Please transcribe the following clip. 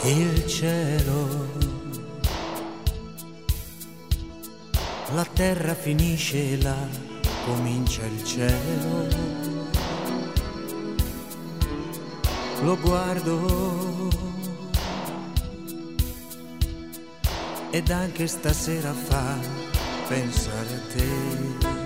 il cielo, la terra finisce là, comincia il cielo, lo guardo ed anche stasera fa pensare a te.